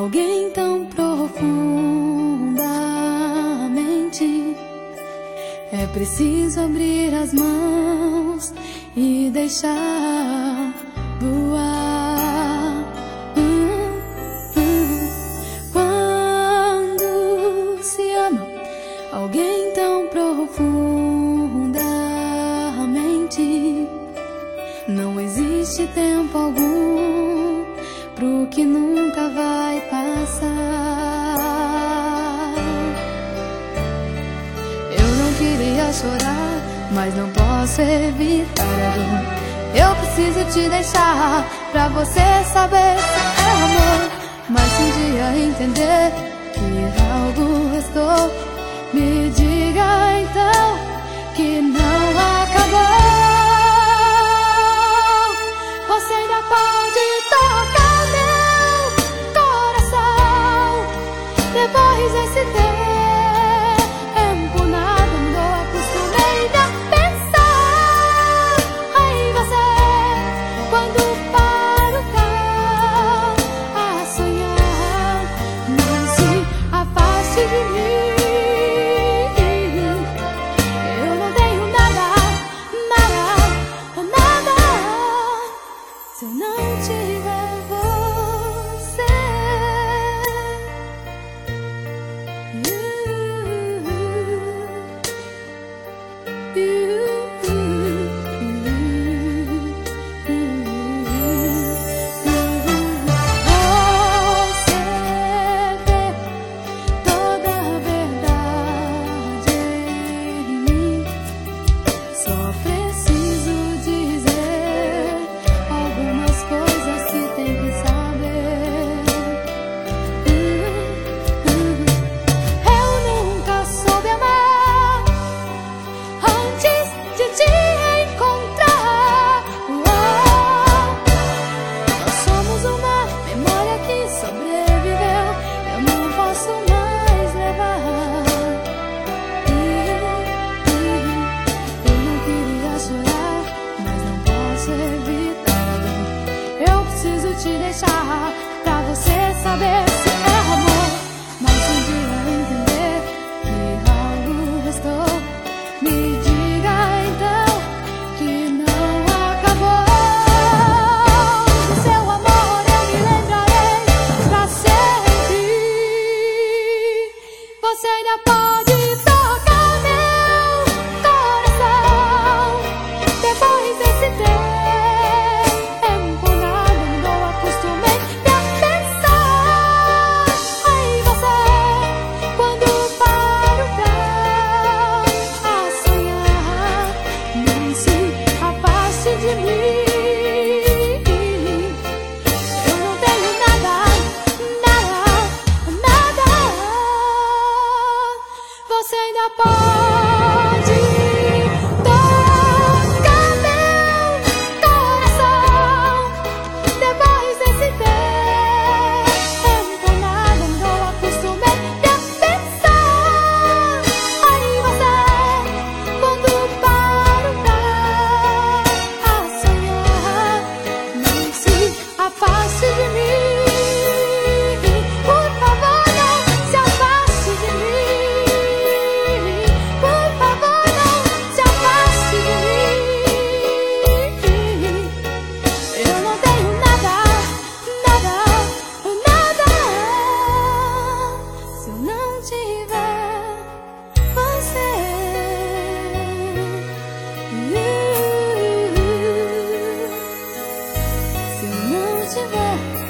alguém tão profundamente. É preciso abrir as mãos e deixar voar. Quando se ama alguém tão profundamente, não existe tempo algum pro que nunca vai passar. Eu não queria chorar, mas não posso evitar a dor. Eu preciso te deixar pra você saber se é amor. Mas se um dia entender que algo restou, me diga então que não acabou. Você ainda pode tocar meu coração. Depois desse tempo nada mudou, acostumei a pensar em você. Quando paro pra sonhar, não se afaste de mim. Eu não tenho nada, nada, nada se eu não tiver você. Você vê toda a verdade em mim. Só preciso dizer algumas coisas que tem que saber. Eu nunca soube amar antes de te encontrar. Nós somos uma memória que sobreviveu. Eu não posso mais levar. Eu não queria chorar, mas não posso evitar a dor. Eu preciso te deixar pra você saber se é amor. Mas se um dia entender que algo restou, me diga então que não acabou. Do seu amor eu me lembrarei pra sempre. Você ainda pode tocar meu coração. Depois desse tempo nada mudou, acostumei a pensar em você. Quando paro pra sonhar, não se afaste de mim. Eu não tenho nada, nada, nada. Você ainda pode tocar meu coração. Depois desse tempo nada mudou, acostumei a pensar em você. Quando paro pra sonhar, não se afaste de mim. Por favor, não se afaste de mim. Por favor, não se afaste de mim. Eu não tenho nada, nada, nada se eu não tiver você. Se eu não tiver